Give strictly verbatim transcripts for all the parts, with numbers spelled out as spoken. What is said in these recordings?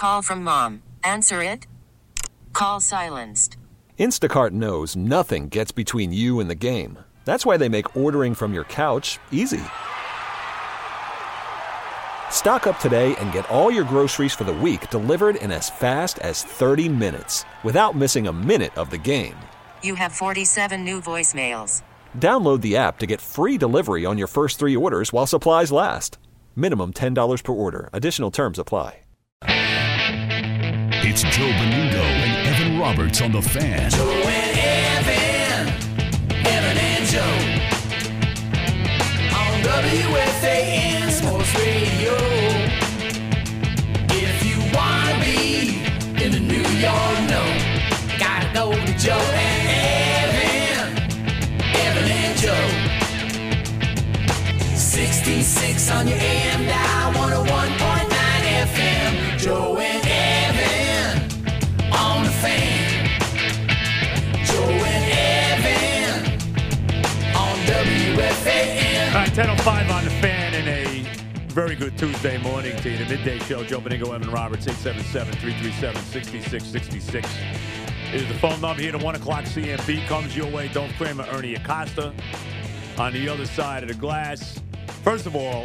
Call from mom. Answer it. Call silenced. Instacart knows nothing gets between you and the game. That's why they make ordering from your couch easy. Stock up today and get all your groceries for the week delivered in as fast as thirty minutes without missing a minute of the game. You have forty-seven new voicemails. Download the app to get free delivery on your first three orders while supplies last. Minimum ten dollars per order. Additional terms apply. It's Joe Benudo and Evan Roberts on The Fan. Joe and Evan, Evan and Joe. On W F A N Sports Radio. If you want to be in the New York know, gotta go to Joe and Evan, Evan and Joe. sixty-six on your A M dial, one oh one point nine F M. Joe and Evan on The Fan. Joe and Evan on W F A N. All right, ten oh five on The Fan in a very good Tuesday morning to you. The midday show, Joe Beningo, Evan Roberts, eight seven seven, three three seven, six six six six is the phone number here. The one o'clock C M B comes your way. Don't Kramer, Ernie Acosta on the other side of the glass. First of all,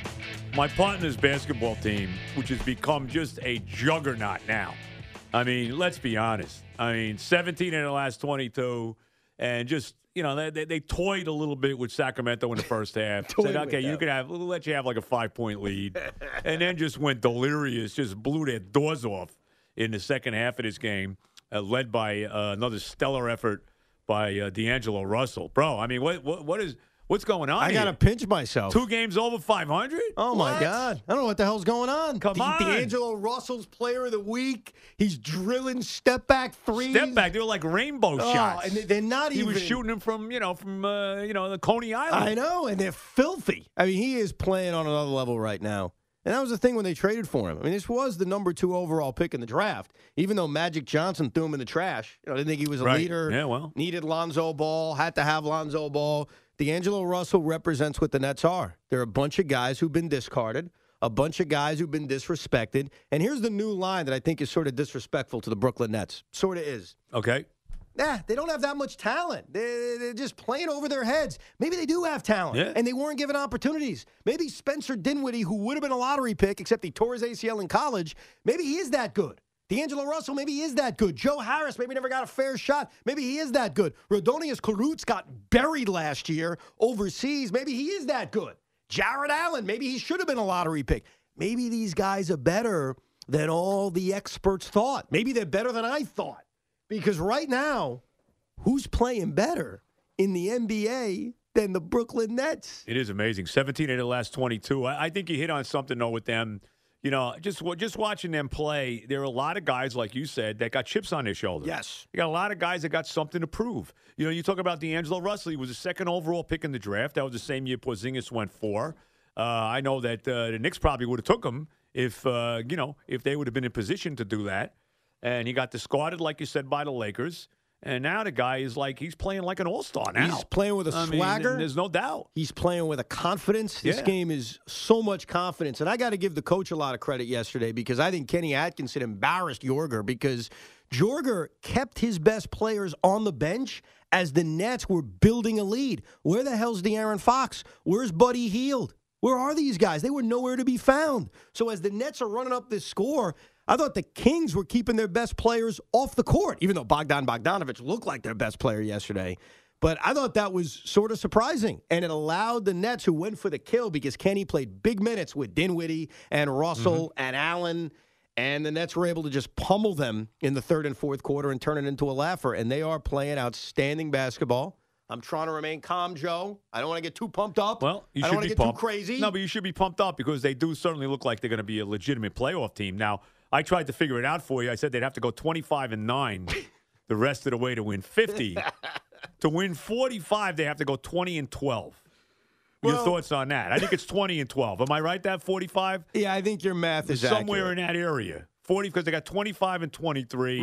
my partner's basketball team, which has become just a juggernaut now. I mean, let's be honest. I mean, seventeen in the last twenty-two, and just, you know, they, they, they toyed a little bit with Sacramento in the first half. Said, okay, you can have, we'll let you have like a five-point lead, and then just went delirious, just blew their doors off in the second half of this game, uh, led by uh, another stellar effort by uh, D'Angelo Russell. Bro, I mean, what what what is – what's going on I got to pinch myself. Two games over five hundred? Oh, my What? God. I don't know what the hell's going on. Come D- on. D'Angelo Russell's player of the week. He's drilling step-back threes. Step back. They were like rainbow Oh, shots. and they're not he even. was shooting them from, you know, from, uh, you know, the Coney Island. I know, and they're filthy. I mean, he is playing on another level right now. And that was the thing when they traded for him. I mean, this was the number two overall pick in the draft, even though Magic Johnson threw him in the trash. You know, didn't think he was a Right. leader. Yeah, well. Needed Lonzo Ball, had to have Lonzo Ball. D'Angelo Russell represents what the Nets are. They're a bunch of guys who've been discarded, a bunch of guys who've been disrespected. And here's the new line that I think is sort of disrespectful to the Brooklyn Nets. Sort of is. Okay. Yeah, they don't have that much talent. They're, they're just playing over their heads. Maybe they do have talent, Yeah. and they weren't given opportunities. Maybe Spencer Dinwiddie, who would have been a lottery pick, except he tore his A C L in college, maybe he is that good. D'Angelo Russell, maybe he is that good. Joe Harris, maybe never got a fair shot. Maybe he is that good. Rodonius Kurucs got buried last year overseas. Maybe he is that good. Jared Allen, maybe he should have been a lottery pick. Maybe these guys are better than all the experts thought. Maybe they're better than I thought. Because right now, who's playing better in the N B A than the Brooklyn Nets? It is amazing. seventeen in the last twenty-two. I, I think you hit on something, though, with them. You know, just just watching them play, there are a lot of guys, like you said, that got chips on their shoulders. Yes. You got a lot of guys that got something to prove. You know, you talk about D'Angelo Russell. He was the second overall pick in the draft. That was the same year Porzingis went for. Uh, I know that uh, the Knicks probably would have took him if, uh, you know, if they would have been in position to do that. And he got discarded, like you said, by the Lakers. And now the guy is like, he's playing like an all-star now. He's playing with a I mean, swagger. there's no doubt. He's playing with a confidence. This Yeah. game is so much confidence. And I got to give the coach a lot of credit yesterday because I think Kenny Atkinson embarrassed Jorger because Jorger kept his best players on the bench as the Nets were building a lead. Where the hell's De'Aaron Fox? Where's Buddy Hield? Where are these guys? They were nowhere to be found. So as the Nets are running up this score, I thought the Kings were keeping their best players off the court, even though Bogdan Bogdanovic looked like their best player yesterday. But I thought that was sort of surprising, and it allowed the Nets, who went for the kill because Kenny played big minutes with Dinwiddie and Russell mm-hmm. and Allen, and the Nets were able to just pummel them in the third and fourth quarter and turn it into a laugher, and they are playing outstanding basketball. I'm trying to remain calm, Joe. I don't want to get too pumped up. Well, you I don't should want to be get pumped. too crazy. No, but you should be pumped up because they do certainly look like they're going to be a legitimate playoff team. Now, I tried to figure it out for you. I said they'd have to go twenty-five and nine the rest of the way to win fifty. To win forty-five, they have to go twenty and twelve. Your Well, thoughts on that? I think it's twenty and twelve. Am I right, that forty-five? Yeah, I think your math is Somewhere accurate. in that area. forty because they got twenty-five and twenty-three. Right.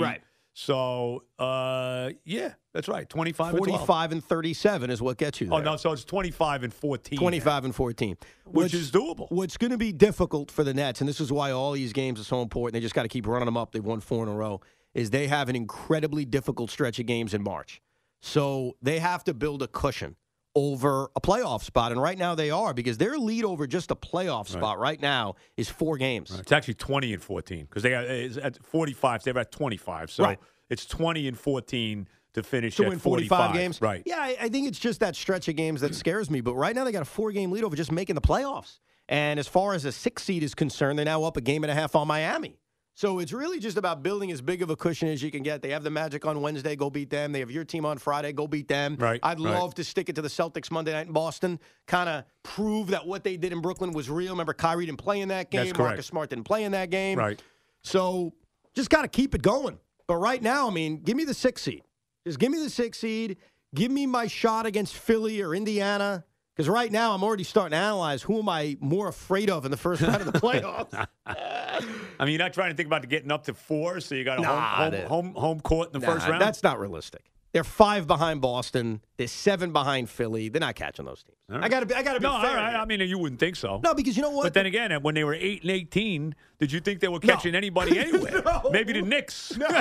So, uh, yeah, that's right. twenty-five and twelve. forty-five and thirty-seven is what gets you there. Oh, no, so it's twenty-five and fourteen. twenty-five and fourteen. Which is doable. What's going to be difficult for the Nets, and this is why all these games are so important, they just got to keep running them up. They've won four in a row, is they have an incredibly difficult stretch of games in March. So they have to build a cushion over a playoff spot, and right now they are, because their lead over just a playoff spot right, right now is four games. Right. It's actually twenty and fourteen because they are at forty-five. They're at twenty-five, so right. It's twenty and fourteen to finish to at win forty-five forty-five games. Right? Yeah, I, I think it's just that stretch of games that scares me. But right now they got a four-game lead over just making the playoffs. And as far as a six seed is concerned, they're now up a game and a half on Miami. So it's really just about building as big of a cushion as you can get. They have the Magic on Wednesday, go beat them. They have your team on Friday, go beat them. Right, I'd right. love to stick it to the Celtics Monday night in Boston, kind of prove that what they did in Brooklyn was real. Remember, Kyrie didn't play in that game. That's correct. Marcus Smart didn't play in that game. Right. So just got to keep it going. But right now, I mean, give me the six seed. Just give me the six seed. Give me my shot against Philly or Indiana. Because right now, I'm already starting to analyze who am I more afraid of in the first round of the playoffs. I mean, you're not trying to think about getting up to four, so you got a Nah, home, that- home, home, home court in the Nah, first round? That's not realistic. They're five behind Boston. They're seven behind Philly. They're not catching those teams. All right. I got to be. I got to be No, fair. all right. here. I mean, you wouldn't think so. No, because you know what? But then again, when they were eight and eighteen, did you think they were catching No. anybody anywhere? No. Maybe the Knicks. No.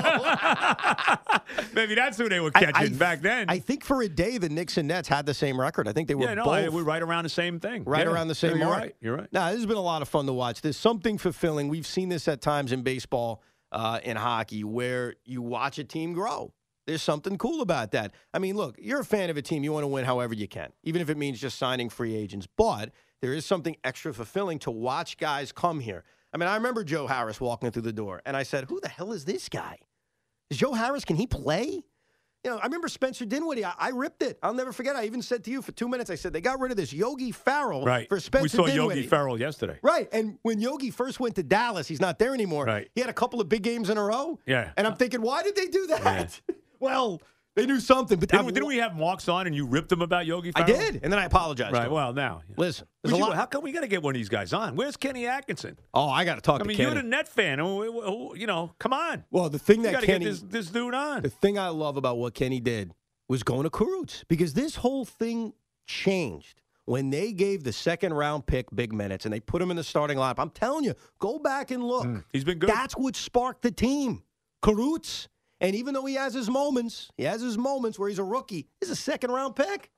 Maybe that's who they were I- catching I- back then. I think for a day, the Knicks and Nets had the same record. I think they were yeah, no, both I- we're right around the same thing. right Yeah. around the same Yeah, you're mark. right. You're right. Now, this has been a lot of fun to watch. There's something fulfilling. We've seen this at times in baseball, uh, in hockey, where you watch a team grow. There's something cool about that. I mean, look, you're a fan of a team. You want to win however you can, even if it means just signing free agents. But there is something extra fulfilling to watch guys come here. I mean, I remember Joe Harris walking through the door, and I said, who the hell is this guy? Is Joe Harris, can he play? You know, I remember Spencer Dinwiddie. I, I ripped it. I'll never forget. I even said to you for two minutes, I said, they got rid of this Yogi Farrell Right. for Spencer we saw Dinwiddie. Yogi Ferrell yesterday. Right. And when Yogi first went to Dallas, he's not there anymore. Right. He had a couple of big games in a row. Yeah. And I'm thinking, why did they do that? Well, they knew something. But Didn't, I, didn't we have Marks on and you ripped him about Yogi I Ferrell? did. And then I apologized. to Right. him. Well, now. Listen, Would there's a you- lot. how come we got to get one of these guys on? Where's Kenny Atkinson? Oh, I got to talk I to mean, Kenny. you're the Net fan. Who- who- who- You know, come on. Well, the thing You that got to Kenny, get this, this dude on. the thing I love about what Kenny did was going to Karutz, because this whole thing changed when they gave the second round pick big minutes and they put him in the starting lineup. I'm telling you, go back and look. Mm, he's been good. That's what sparked the team. Karutz. And even though he has his moments, he has his moments where he's a rookie, he's a second round pick.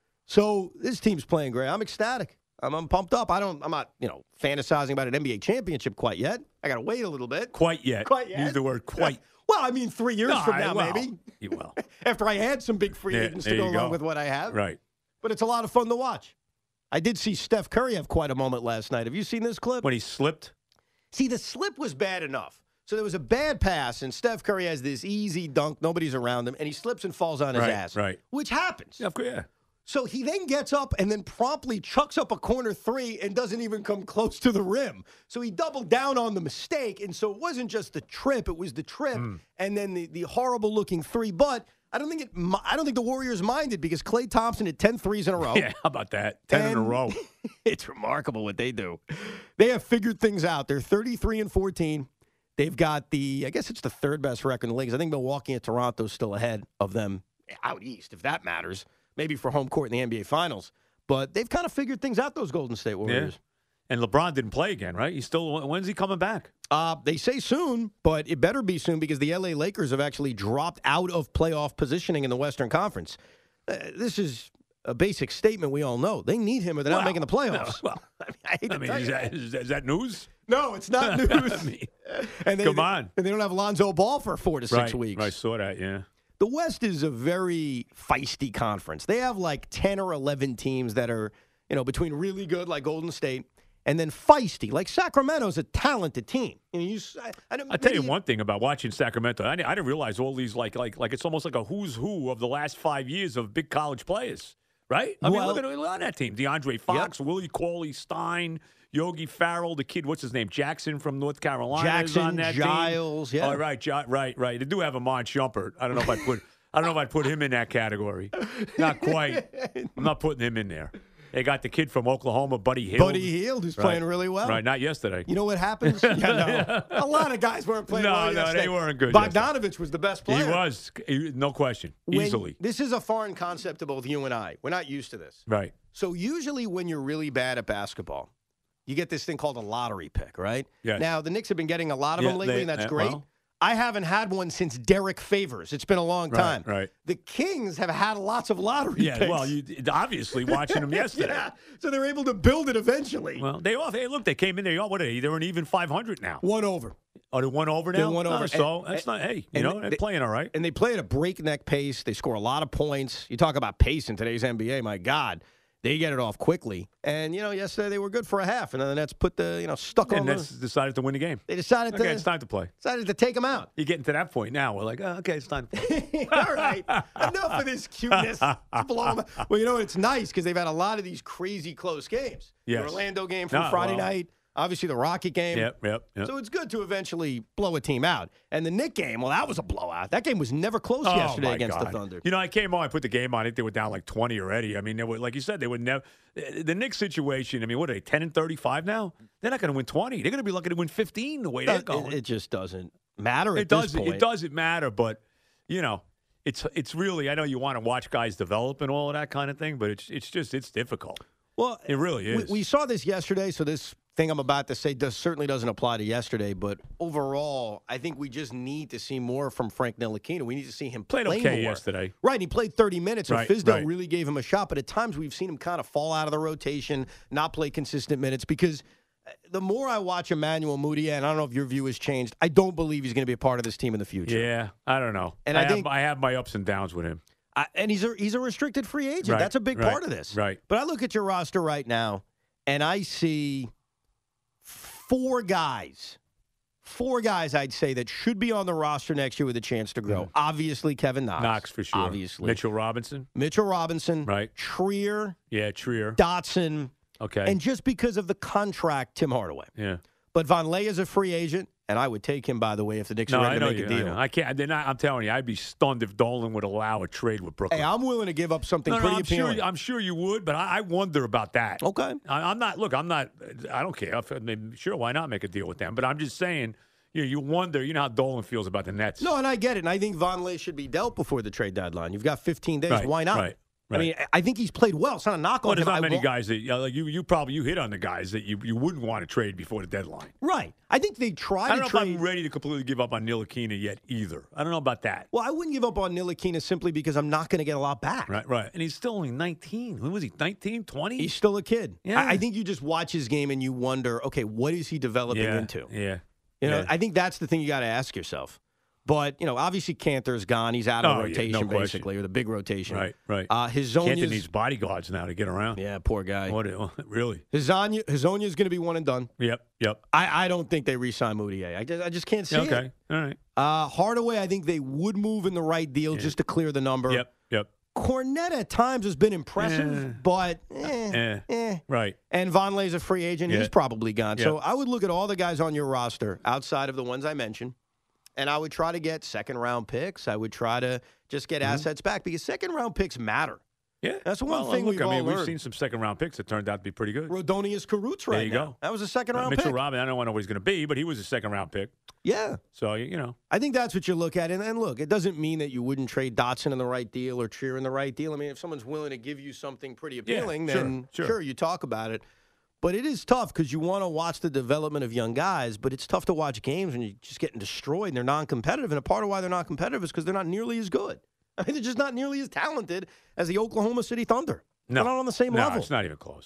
So this team's playing great. I'm ecstatic. I'm, I'm pumped up. I don't. I'm not, you know, fantasizing about an N B A championship quite yet. I got to wait a little bit. Quite yet. Quite yet. Use the word quite. Well, I mean, three years No, from I- now, well, maybe. You will. After I add some big free Yeah, agents to there go you along go. with what I have. Right. But it's a lot of fun to watch. I did see Steph Curry have quite a moment last night. Have you seen this clip? When he slipped. See, the slip was bad enough. So there was a bad pass, and Steph Curry has this easy dunk. Nobody's around him, and he slips and falls on his Right, ass. right. Which happens. Yeah, of course, yeah. So he then gets up and then promptly chucks up a corner three and doesn't even come close to the rim. So he doubled down on the mistake. And so it wasn't just the trip, it was the trip Mm. and then the, the horrible looking three. But I don't think it I don't think the Warriors minded, because Klay Thompson had ten threes in a row. Yeah, how about that? Ten in a And row. It's remarkable what they do. They have figured things out. They're thirty-three and fourteen. They've got the, I guess it's the third best record in the league. 'Cause I think Milwaukee and Toronto is still ahead of them out east, if that matters. Maybe for home court in the N B A Finals. But they've kind of figured things out, those Golden State Warriors. And LeBron didn't play again, right? He's still. When's he coming back? Uh, they say soon, but it better be soon, because the L A Lakers have actually dropped out of playoff positioning in the Western Conference. Uh, this is a basic statement we all know. They need him or they're Well, not making the playoffs. no, well, I mean, I hate to I mean, tell is you that, is, that- is that news? No, it's not news. I mean, and they, come on. And they don't have Lonzo Ball for four to six right, weeks. I saw that, yeah. The West is a very feisty conference. They have like ten or eleven teams that are, you know, between really good, like Golden State, and then feisty. Like Sacramento's a talented team. You know, you, I, I don't, I'll tell you maybe- one thing about watching Sacramento. I, I didn't realize all these, like, like, like it's almost like a who's who of the last five years of big college players, right? I Well- mean, look at, look at that team. DeAndre Fox, Willie Cauley Stein, Yogi Farrell, the kid, what's his name? Jackson from North Carolina is Jackson, on that team. Giles, yeah. Oh, right, Gi- right, right. They do have a Mon Shumpert. I don't know if I put I don't know if I'd put him in that category. Not quite. I'm not putting him in there. They got the kid from Oklahoma, Buddy Hield. Buddy Hield, who's Right. playing really well. Right, not yesterday. You know what happens? Yeah, no. A lot of guys weren't playing No, well no, yesterday. they weren't good Bogdanovich was the best player. He was, he- no question, When- easily. This is a foreign concept to both you and I. We're not used to this. Right. So usually when you're really bad at basketball, you get this thing called a lottery pick, right? Yes. Now, the Knicks have been getting a lot of Yeah, them lately, they- and that's uh, great. well. I haven't had one since Derek Favors. It's been a long Right, time. right. The Kings have had lots of lottery Yeah, picks. well, you obviously watching them yesterday. Yeah, so they're able to build it eventually. Well, they all, hey, look, they came in there. What are they? They're an even five hundred now. One over. Oh, they one over now? They're one over. Oh, so And- that's not, hey, you and know, they're they- playing all right. And they play at a breakneck pace. They score a lot of points. You talk about pace in today's N B A, my God. They get it off quickly. And, you know, yesterday they were good for a half. And then the Nets put the, you know, stuck on And the, Nets decided to win the game. They decided Okay, to it's time to play. decided to take them out. You're getting to that point now. We're like, oh, okay, it's time to play. All right. Enough of this cuteness. Let's blow 'em out. Well, you know, it's nice because they've had a lot of these crazy close games. Yes. The Orlando game from No, Friday well. night. Obviously, the Rocket game. Yep, yep, yep. So it's good to eventually blow a team out. And the Knick game, well, that was a blowout. That game was never close Oh, yesterday my against God. the Thunder. You know, I came on, I put the game on. I think they were down like twenty already. I mean, they were, like you said, they would never. The Knicks situation, I mean, what are they, ten and thirty-five now? They're not going to win twenty. They're going to be lucky to win fifteen the way they're It, going. it just doesn't matter at It this doesn't. point. It doesn't matter, but you know, it's it's really. I know you want to watch guys develop and all of that kind of thing, but it's it's just it's difficult. Well, It really is. We, we saw this yesterday, so this thing I'm about to say does certainly doesn't apply to yesterday. But overall, I think we just need to see more from Frank Ntilikina. We need to see him Played play okay more. yesterday. Right, he played thirty minutes, so Right, Fizdale right. really gave him a shot. But at times we've seen him kind of fall out of the rotation, not play consistent minutes because. The more I watch Emmanuel Mudiay, and I don't know if your view has changed, I don't believe he's going to be a part of this team in the future. Yeah, I don't know. And I, I have, think- I have my ups and downs with him. I, and he's a he's a restricted free agent. Right, That's a big right, part of this. right. But I look at your roster right now, and I see four guys, four guys I'd say that should be on the roster next year with a chance to grow. Obviously, Kevin Knox. Knox for sure. Obviously, Mitchell Robinson. Mitchell Robinson. Right. Trier, Yeah, Trier. Dotson, Okay. and just because of the contract, Tim Hardaway. yeah. But Von Lay is a free agent, and I would take him, by the way, if the Knicks No, are I ready know to make you. a I, deal. know. I can't. They're not, I'm telling you, I'd be stunned if Dolan would allow a trade with Brooklyn. Hey, I'm willing to give up something no, no, pretty I'm appealing. sure. I'm sure you would, but I, I wonder about that. Okay. I, I'm not. Look, I'm not. I don't care. I mean, sure, why not make a deal with them? But I'm just saying. You know, you wonder. You know how Dolan feels about the Nets. No, and I get it. And I think Von Lay should be dealt before the trade deadline. You've got fifteen days. Right, Why not? right, I mean, I think he's played well. It's not a knock Well, on there's him. not I many wa- guys that you, know, like you. You probably you hit on the guys that you, you wouldn't want to trade before the deadline. Right. I think they tried I don't to know trade. if I'm ready to completely give up on Ntilikina yet either. I don't know about that. Well, I wouldn't give up on Ntilikina simply because I'm not going to get a lot back. Right, right. And he's still only nineteen. When was he? nineteen, twenty? He's still a kid. Yeah. I, I think you just watch his game and you wonder, okay, what is he developing yeah, into? Yeah. You know, yeah. I think that's the thing you got to ask yourself. But, you know, obviously Cantor's gone. He's out of Oh, the yeah, rotation, no question. basically, or the big rotation. Right, right. Uh, his Cantor needs bodyguards now to get around. Yeah, poor guy. What? Really? Hazonia is going to be one and done. Yep, yep. I, I don't think they re-sign Mudiay. I just, I just can't see it. Okay, all right. Uh, Hardaway, I think they would move in the right deal just to clear the number. Yep, yep. Cornette at times has been impressive, Eh. but eh, Eh. eh. Right. And Von Lay's a free agent. Yeah. He's probably gone. So Yeah. I would look at all the guys on your roster outside of the ones I mentioned, and I would try to get second-round picks. I would try to just get Mm-hmm. assets back because second-round picks matter. Yeah. That's one well, thing look, we've I mean, all we've learned. seen some second round picks that turned out to be pretty good. Rodonius Karutz right There you now. go. That was a second-round Mitchell pick. Robinson, I don't know what he's going to be, but he was a second round pick. Yeah. So, you know. I think that's what you look at. And, and look, it doesn't mean that you wouldn't trade Dotson in the right deal or Trier in the right deal. I mean, if someone's willing to give you something pretty appealing, sure, then sure. sure, you talk about it. But it is tough because you want to watch the development of young guys, but it's tough to watch games when you're just getting destroyed and they're non-competitive. And a part of why they're not competitive is because they're not nearly as good. I mean, they're just not nearly as talented as the Oklahoma City Thunder. No. They're not on the same no, level. it's not even close.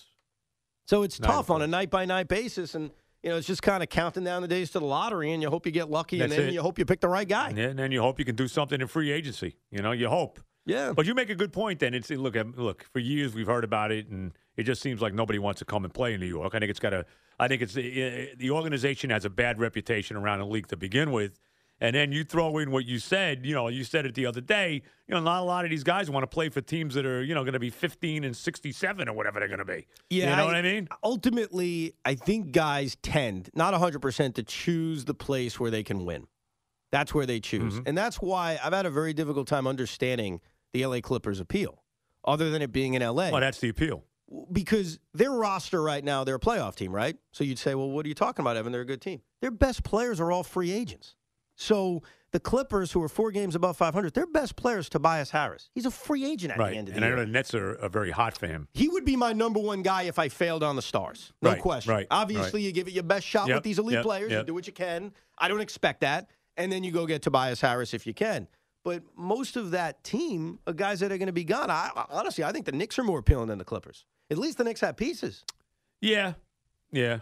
So it's Not tough even on a close. night-by-night basis. And, you know, it's just kind of counting down the days to the lottery, and you hope you get lucky, and That's then it. you hope you pick the right guy. And then, then you hope you can do something in free agency. You know, you hope. Yeah. But you make a good point then. It's look, um, look, for years we've heard about it, and it just seems like nobody wants to come and play in New York. I think it's got a, I think it's uh, the organization has a bad reputation around the league to begin with. And then you throw in what you said, you know, you said it the other day, you know, not a lot of these guys want to play for teams that are, you know, going to be fifteen and sixty-seven or whatever they're going to be. Yeah, You know what I mean? Ultimately, I think guys tend, not one hundred percent, to choose the place where they can win. That's where they choose. Mm-hmm. And that's why I've had a very difficult time understanding the L A Clippers' appeal, other than it being in L A. Well, that's the appeal. because their roster right now, they're a playoff team, right? So you'd say, well, what are you talking about, Evan? They're a good team. Their best players are all free agents. So the Clippers, who are four games above five hundred, their best player is Tobias Harris. He's a free agent at right. the end of the and year. And I know the Nets are, are very hot for him. He would be my number one guy if I failed on the Stars. No right, question. Right, Obviously, right. you give it your best shot yep, with these elite yep, players. Yep. You do what you can. I don't expect that. And then you go get Tobias Harris if you can. But most of that team are guys that are going to be gone. I, honestly, I think the Knicks are more appealing than the Clippers. At least the Knicks have pieces. Yeah, yeah.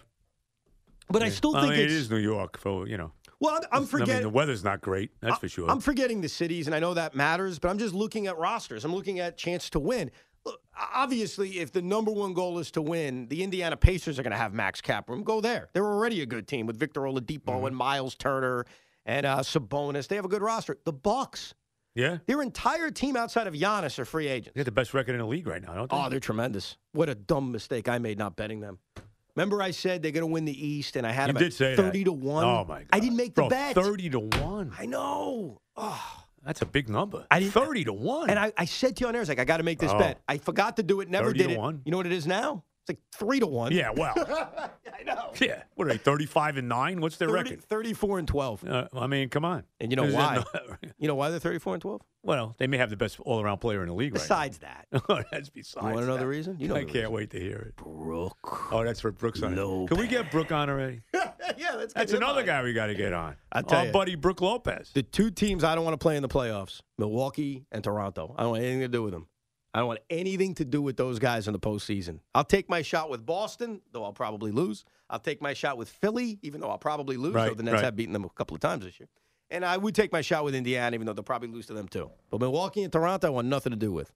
But yeah. I still I think mean, it's... it is New York, for you know. Well, I'm, I'm forgetting... I mean, the weather's not great, that's I, for sure. I'm forgetting the cities, and I know that matters, but I'm just looking at rosters. I'm looking at chance to win. Look, obviously, if the number one goal is to win, the Indiana Pacers are going to have max cap room. Go there. They're already a good team with Victor Oladipo mm-hmm. and Miles Turner and uh, Sabonis. They have a good roster. The Bucks, yeah, their entire team outside of Giannis are free agents. They got the best record in the league right now, don't they? Oh, they're tremendous. What a dumb mistake I made not betting them. Remember I said they're going to win the East, and I had you them did at say thirty that. to one. Oh, my God. I didn't make Bro, the bet. thirty to one. I know. Oh. That's a big number. I didn't, thirty to one. And I, I said to you on air, I was like, I got to make this oh. bet. I forgot to do it, never did to it. one. You know what it is now? It's like three to one. Yeah, well. I know. Yeah. What are they, thirty-five and nine? What's their thirty, record? thirty-four and twelve. Uh, I mean, come on. And you know Is why? No, you know why they're thirty-four and twelve? well, they may have the best all-around player in the league Besides right that. now. That's besides You want to know that. the reason? You know I the can't reason. wait to hear it. Brooke. Oh, that's for Brooks on. Lopez. Can we get Brooke on already? yeah, let's get That's him another on. guy we got to get on. I'll tell Our you. buddy Brooke Lopez. The two teams I don't want to play in the playoffs, Milwaukee and Toronto. I don't want anything to do with them. I don't want anything to do with those guys in the postseason. I'll take my shot with Boston, though I'll probably lose. I'll take my shot with Philly, even though I'll probably lose, Right, though the Nets right. have beaten them a couple of times this year. And I would take my shot with Indiana, even though they'll probably lose to them too. But Milwaukee and Toronto, I want nothing to do with.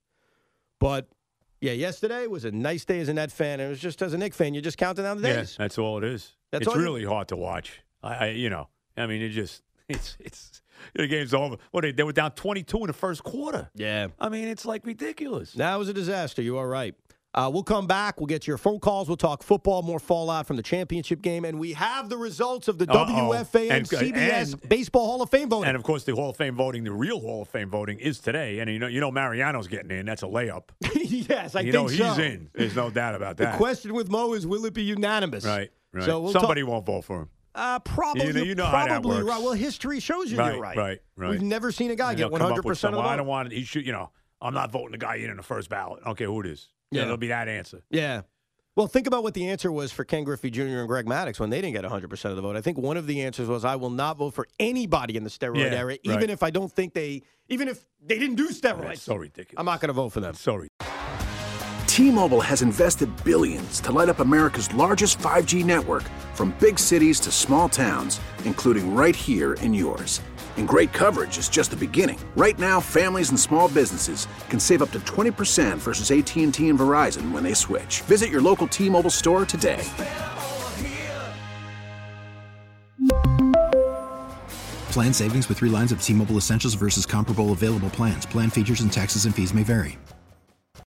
But, yeah, yesterday was a nice day as a Net fan. And it was just as a Knicks fan, you're just counting down the days. Yeah, that's all it is. That's it's all you- really hard to watch. I, I, you know, I mean, it just, it's, it's, the game's over. What, they, they were down twenty-two in the first quarter. Yeah. I mean, it's like ridiculous. That was a disaster. You are right. Uh, we'll come back. We'll get to your phone calls. We'll talk football, more fallout from the championship game. And we have the results of the Uh-oh. W F A N And- C B S and- Baseball Hall of Fame voting. And of course, the Hall of Fame voting, the real Hall of Fame voting, is today. And you know, you know, Mariano's getting in. That's a layup. yes, I you think know, he's so. in. There's no doubt about The that. question with Mo is, will it be unanimous? Right. Right. So we'll Somebody talk- won't vote for him. Uh, probably. You know- you know how that probably works. right. Well, history shows you Right, you're right. right, right. We've never seen a guy And get they'll one come up hundred with percent of some, the well, I vote. don't want. He should. You know, I'm not voting the guy in in the first ballot. I don't care who it is. Yeah, Yeah. it'll be that answer. Yeah. Well, think about what the answer was for Ken Griffey Junior and Greg Maddux when they didn't get one hundred percent of the vote. I think one of the answers was, I will not vote for anybody in the steroid Yeah, era, right. even if I don't think they, even if they didn't do steroids. That's so ridiculous. I'm not going to vote for them. So ridiculous. T-Mobile has invested billions to light up America's largest five G network, from big cities to small towns, including right here in yours. And great coverage is just the beginning. Right now, families and small businesses can save up to twenty percent versus A T and T and Verizon when they switch. Visit your local T-Mobile store today. Plan savings with three lines of T-Mobile Essentials versus comparable available plans. Plan features and taxes and fees may vary.